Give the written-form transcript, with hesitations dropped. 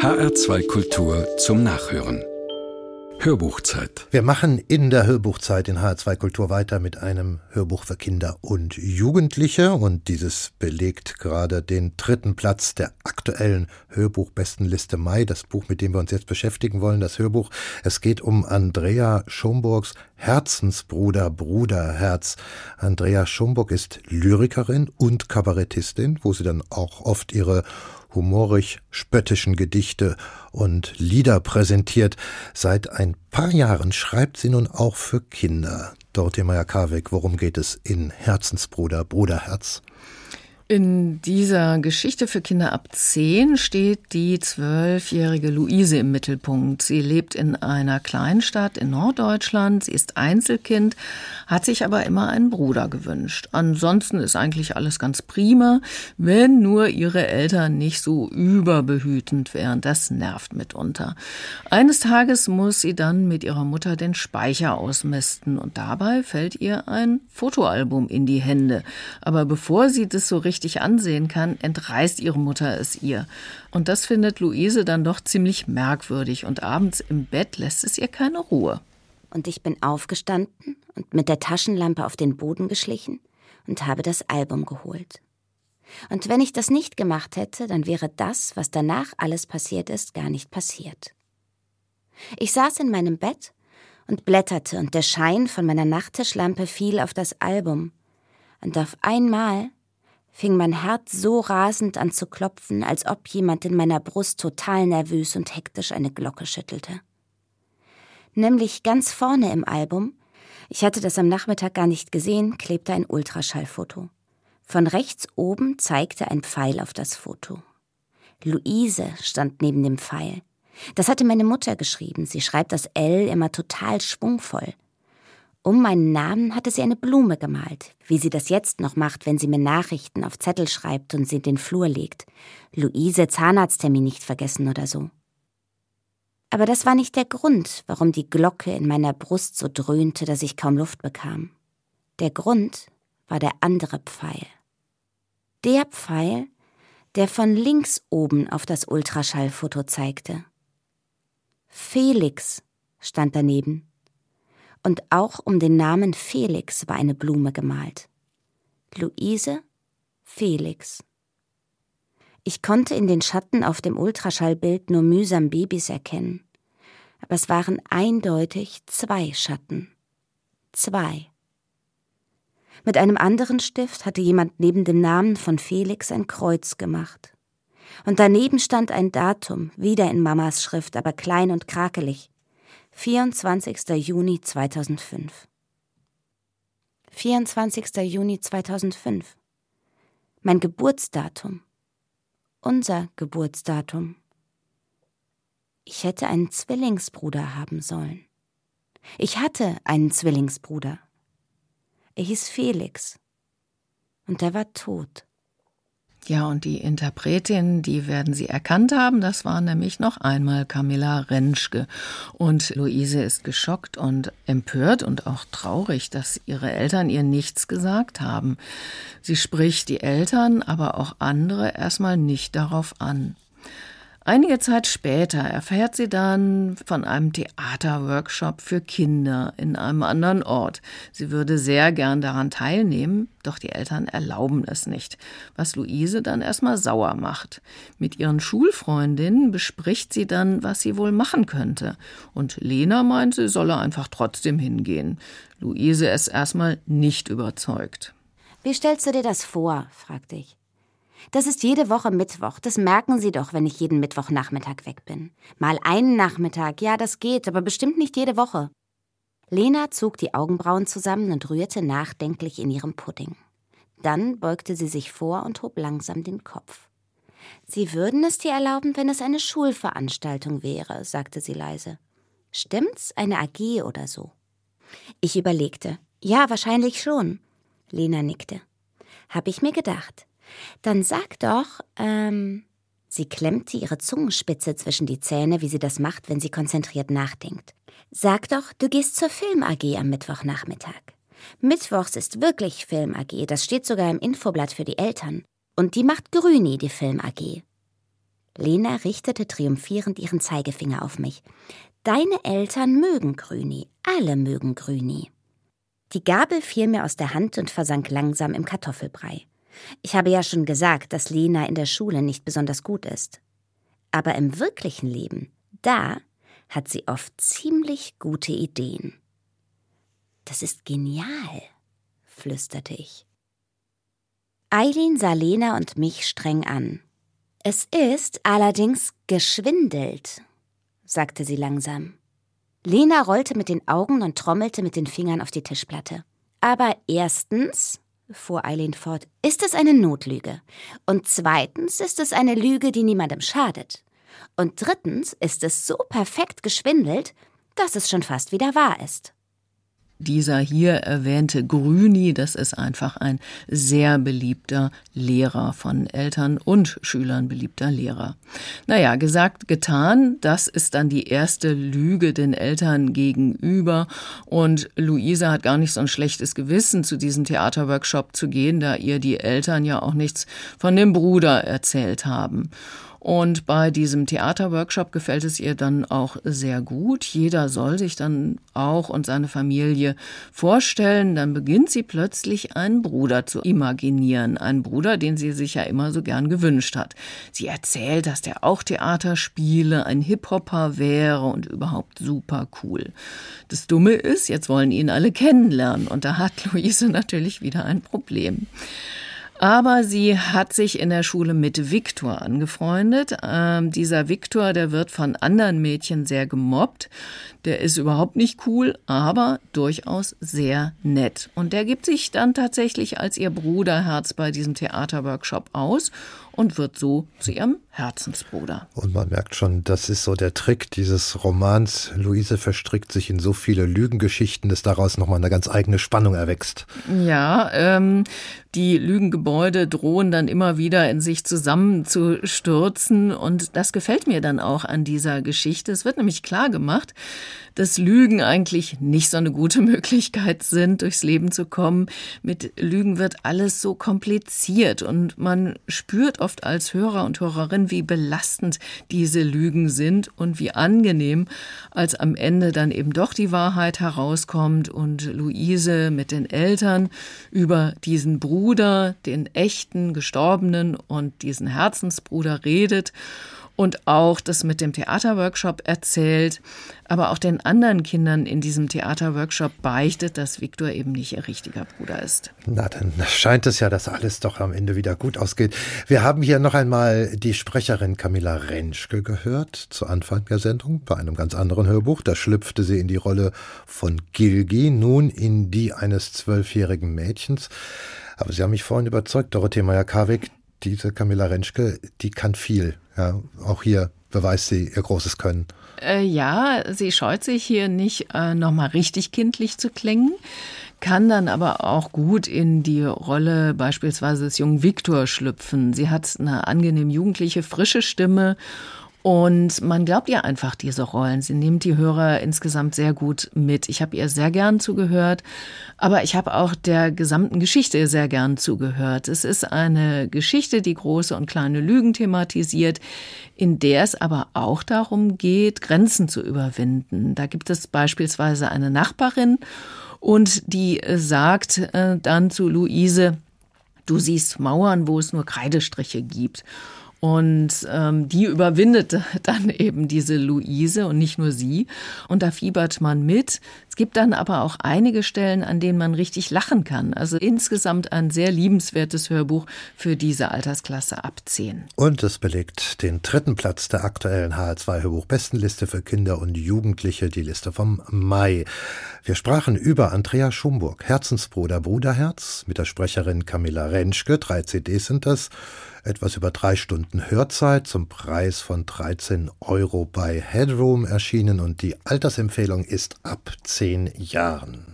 HR2 Kultur zum Nachhören. Hörbuchzeit. Wir machen in der Hörbuchzeit in HR2 Kultur weiter mit einem Hörbuch für Kinder und Jugendliche. Und dieses belegt gerade den 3. Platz der aktuellen Hörbuchbestenliste Mai. Das Buch, mit dem wir uns jetzt beschäftigen wollen, das Hörbuch. Es geht um Andrea Schomburgs Herzensbruder Bruderherz. Andrea Schomburg ist Lyrikerin und Kabarettistin, wo sie dann auch oft ihre humorig-spöttischen Gedichte und Lieder präsentiert. Seit ein paar Jahren schreibt sie nun auch für Kinder. Dorothee Meyer-Karweg, worum geht es in Herzensbruder Bruderherz? In dieser Geschichte für Kinder ab 10 steht die 12-jährige Luise im Mittelpunkt. Sie lebt in einer Kleinstadt in Norddeutschland. Sie ist Einzelkind, hat sich aber immer einen Bruder gewünscht. Ansonsten ist eigentlich alles ganz prima, wenn nur ihre Eltern nicht so überbehütend wären. Das nervt mitunter. Eines Tages muss sie dann mit ihrer Mutter den Speicher ausmisten und dabei fällt ihr ein Fotoalbum in die Hände. Aber bevor sie das so richtig ansehen kann, entreißt ihre Mutter es ihr. Und das findet Luise dann doch ziemlich merkwürdig und abends im Bett lässt es ihr keine Ruhe. Und ich bin aufgestanden und mit der Taschenlampe auf den Boden geschlichen und habe das Album geholt. Und wenn ich das nicht gemacht hätte, dann wäre das, was danach alles passiert ist, gar nicht passiert. Ich saß in meinem Bett und blätterte und der Schein von meiner Nachttischlampe fiel auf das Album. Und auf einmal fing mein Herz so rasend an zu klopfen, als ob jemand in meiner Brust total nervös und hektisch eine Glocke schüttelte. Nämlich ganz vorne im Album, ich hatte das am Nachmittag gar nicht gesehen, klebte ein Ultraschallfoto. Von rechts oben zeigte ein Pfeil auf das Foto. Luise stand neben dem Pfeil. Das hatte meine Mutter geschrieben, sie schreibt das L immer total schwungvoll. Um meinen Namen hatte sie eine Blume gemalt, wie sie das jetzt noch macht, wenn sie mir Nachrichten auf Zettel schreibt und sie in den Flur legt. Luise, Zahnarzttermin nicht vergessen oder so. Aber das war nicht der Grund, warum die Glocke in meiner Brust so dröhnte, dass ich kaum Luft bekam. Der Grund war der andere Pfeil. Der Pfeil, der von links oben auf das Ultraschallfoto zeigte. Felix stand daneben. Und auch um den Namen Felix war eine Blume gemalt. Luise, Felix. Ich konnte in den Schatten auf dem Ultraschallbild nur mühsam Babys erkennen. Aber es waren eindeutig 2 Schatten. 2. Mit einem anderen Stift hatte jemand neben dem Namen von Felix ein Kreuz gemacht. Und daneben stand ein Datum, wieder in Mamas Schrift, aber klein und krakelig. 24. Juni 2005. 24. Juni 2005. Mein Geburtsdatum. Unser Geburtsdatum. Ich hätte einen Zwillingsbruder haben sollen. Ich hatte einen Zwillingsbruder. Er hieß Felix. Und er war tot. Ja, und die Interpretin, die werden Sie erkannt haben, das war nämlich noch einmal Camilla Rentschke. Und Luise ist geschockt und empört und auch traurig, dass ihre Eltern ihr nichts gesagt haben. Sie spricht die Eltern, aber auch andere erstmal nicht darauf an. Einige Zeit später erfährt sie dann von einem Theaterworkshop für Kinder in einem anderen Ort. Sie würde sehr gern daran teilnehmen, doch die Eltern erlauben es nicht, was Luise dann erstmal sauer macht. Mit ihren Schulfreundinnen bespricht sie dann, was sie wohl machen könnte. Und Lena meint, sie solle einfach trotzdem hingehen. Luise ist erstmal nicht überzeugt. Wie stellst du dir das vor? Fragte ich. Das ist jede Woche Mittwoch. Das merken Sie doch, wenn ich jeden Mittwochnachmittag weg bin. Mal einen Nachmittag, ja, das geht, aber bestimmt nicht jede Woche. Lena zog die Augenbrauen zusammen und rührte nachdenklich in ihrem Pudding. Dann beugte sie sich vor und hob langsam den Kopf. Sie würden es dir erlauben, wenn es eine Schulveranstaltung wäre, sagte sie leise. Stimmt's? Eine AG oder so? Ich überlegte. Ja, wahrscheinlich schon. Lena nickte. Hab ich mir gedacht. Dann sag doch, Sie klemmte ihre Zungenspitze zwischen die Zähne, wie sie das macht, wenn sie konzentriert nachdenkt. Sag doch, du gehst zur Film-AG am Mittwochnachmittag. Mittwochs ist wirklich Film-AG, das steht sogar im Infoblatt für die Eltern. Und die macht Grüni, die Film-AG. Lena richtete triumphierend ihren Zeigefinger auf mich. »Deine Eltern mögen Grüni, alle mögen Grüni.« Die Gabel fiel mir aus der Hand und versank langsam im Kartoffelbrei. Ich habe ja schon gesagt, dass Lena in der Schule nicht besonders gut ist. Aber im wirklichen Leben, da hat sie oft ziemlich gute Ideen. »Das ist genial«, flüsterte ich. Eileen sah Lena und mich streng an. »Es ist allerdings geschwindelt«, sagte sie langsam. Lena rollte mit den Augen und trommelte mit den Fingern auf die Tischplatte. »Aber erstens«, fuhr Eileen fort, »ist es eine Notlüge. Und zweitens ist es eine Lüge, die niemandem schadet. Und drittens ist es so perfekt geschwindelt, dass es schon fast wieder wahr ist.« Dieser hier erwähnte Grüni, das ist einfach ein sehr beliebter Lehrer, von Eltern und Schülern beliebter Lehrer. Naja, gesagt, getan, das ist dann die erste Lüge den Eltern gegenüber. Und Luise hat gar nicht so ein schlechtes Gewissen, zu diesem Theaterworkshop zu gehen, da ihr die Eltern ja auch nichts von dem Bruder erzählt haben. Und bei diesem Theaterworkshop gefällt es ihr dann auch sehr gut. Jeder soll sich dann auch und seine Familie vorstellen. Dann beginnt sie plötzlich einen Bruder zu imaginieren. Einen Bruder, den sie sich ja immer so gern gewünscht hat. Sie erzählt, dass der auch Theater spiele, ein Hip-Hopper wäre und überhaupt super cool. Das Dumme ist, jetzt wollen ihn alle kennenlernen. Und da hat Luise natürlich wieder ein Problem. Aber sie hat sich in der Schule mit Viktor angefreundet. Dieser Viktor, der wird von anderen Mädchen sehr gemobbt. Der ist überhaupt nicht cool, aber durchaus sehr nett. Und der gibt sich dann tatsächlich als ihr Bruderherz bei diesem Theaterworkshop aus und wird so zu ihrem Herzensbruder. Und man merkt schon, das ist so der Trick dieses Romans. Luise verstrickt sich in so viele Lügengeschichten, dass daraus nochmal eine ganz eigene Spannung erwächst. Ja, die Lügengebäude drohen dann immer wieder in sich zusammenzustürzen und das gefällt mir dann auch an dieser Geschichte. Es wird nämlich klar gemacht, dass Lügen eigentlich nicht so eine gute Möglichkeit sind, durchs Leben zu kommen. Mit Lügen wird alles so kompliziert und man spürt oft als Hörer und Hörerin, wie belastend diese Lügen sind und wie angenehm, als am Ende dann eben doch die Wahrheit herauskommt und Luise mit den Eltern über diesen Bruder, den echten, gestorbenen und diesen Herzensbruder redet. Und auch das mit dem Theaterworkshop erzählt, aber auch den anderen Kindern in diesem Theaterworkshop beichtet, dass Viktor eben nicht ihr richtiger Bruder ist. Na, dann scheint es ja, dass alles doch am Ende wieder gut ausgeht. Wir haben hier noch einmal die Sprecherin Camilla Rentschke gehört, zu Anfang der Sendung, bei einem ganz anderen Hörbuch. Da schlüpfte sie in die Rolle von Gilgi, nun in die eines 12-jährigen Mädchens. Aber Sie haben mich vorhin überzeugt, Dorothee Meyer-Karwig, diese Camilla Rentschke, die kann viel. Ja, auch hier beweist sie ihr großes Können. Ja, sie scheut sich hier nicht, nochmal richtig kindlich zu klingen, kann dann aber auch gut in die Rolle beispielsweise des jungen Viktor schlüpfen. Sie hat eine angenehm jugendliche, frische Stimme und man glaubt ihr einfach diese Rollen. Sie nimmt die Hörer insgesamt sehr gut mit. Ich habe ihr sehr gern zugehört, aber ich habe auch der gesamten Geschichte sehr gern zugehört. Es ist eine Geschichte, die große und kleine Lügen thematisiert, in der es aber auch darum geht, Grenzen zu überwinden. Da gibt es beispielsweise eine Nachbarin und die sagt dann zu Luise, du siehst Mauern, wo es nur Kreidestriche gibt. Und die überwindet dann eben diese Luise und nicht nur sie. Und da fiebert man mit. Es gibt dann aber auch einige Stellen, an denen man richtig lachen kann. Also insgesamt ein sehr liebenswertes Hörbuch für diese Altersklasse ab 10. Und es belegt den 3. Platz der aktuellen HR2-Hörbuch-Bestenliste für Kinder und Jugendliche, die Liste vom Mai. Wir sprachen über Andrea Schumburg, Herzensbruder, Bruderherz, mit der Sprecherin Camilla Rentschke. 3 CDs sind das. Etwas über 3 Stunden Hörzeit zum Preis von 13 € bei Headroom erschienen und die Altersempfehlung ist ab 10 Jahren.